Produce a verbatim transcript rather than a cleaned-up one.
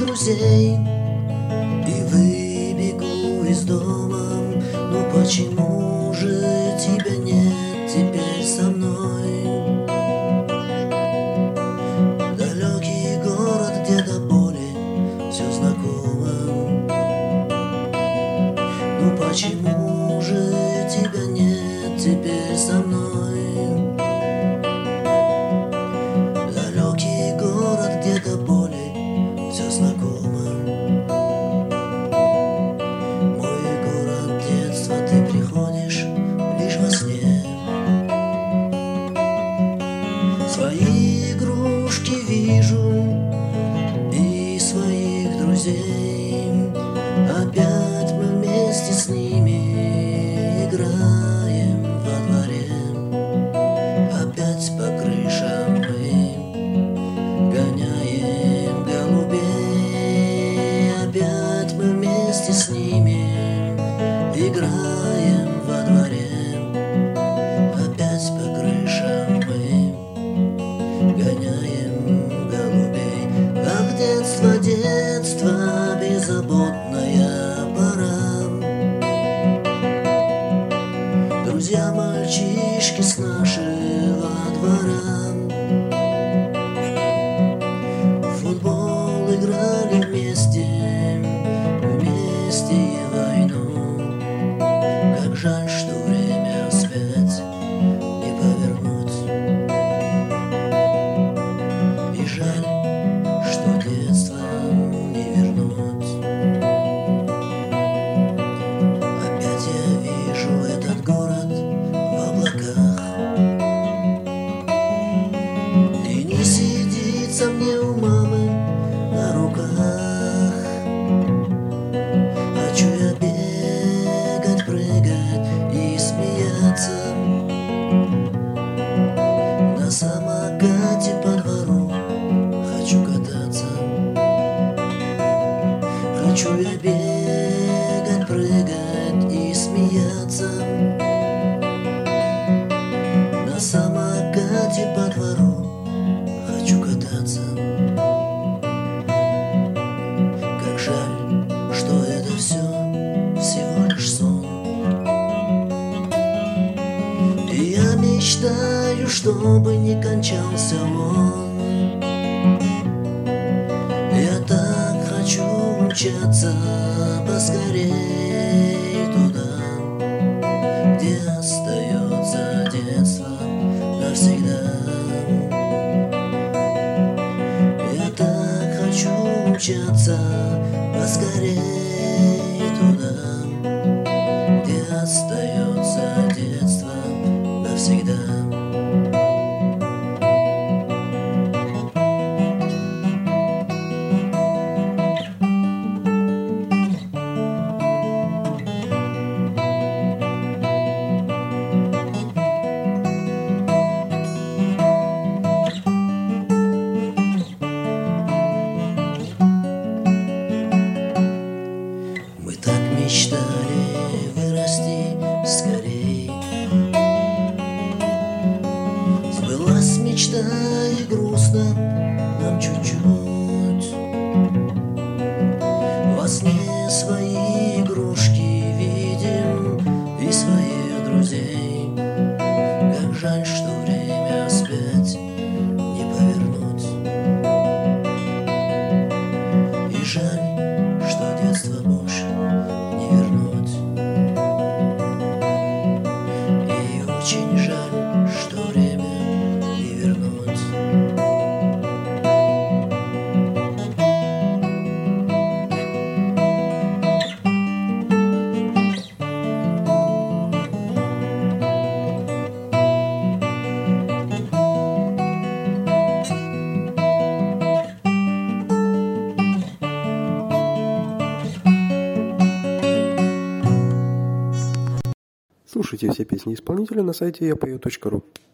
друзей и выбегу из дома. Но почему же тебя нет теперь со мной? Далекий город, где до боли все знакомо. Но почему же тебя нет теперь со мной? Далекий город, где до боли все знакомо. Мой город детства, ты приходишь лишь во сне. Свои игрушки вижу и своих друзей. Опять мы вместе с ними играем во дворе. Опять по крышам мы гоняем голубей. Опять мы вместе с ними играем во дворе. Опять по крышам мы гоняем голубей. Ах, детство, детство, беззаботная пора. Друзья, мальчишки с нашего двора. В футбол играли вместе, вместе и войну. Как жаль, что время вспять не повернуть. И жаль, что детство не вернуть. Опять я вижу этот город в облаках. И не сидится мне у мамы на руках. Хочу я бегать, прыгать и смеяться. На самокате по двору хочу кататься. Хочу я бегать, прыгать и смеяться. На самокате по двору хочу кататься. Как жаль, что это все всего лишь сон. И я мечтаю, чтобы не кончался он. Я так хочу умчаться поскорей туда, где остается детство навсегда. Я так хочу умчаться поскорей туда, где остается детство навсегда. Мы так мечтали вырасти скорей. Сбылась мечта и грустно нам чуть-чуть. Во сне свои игрушки видим и своих друзей. Как жаль, что время вспять не повернуть. И жаль, что детство больше не вернуть. И очень жаль, что время не вернуть. Слушайте все песни исполнителя на сайте я пою точка ру.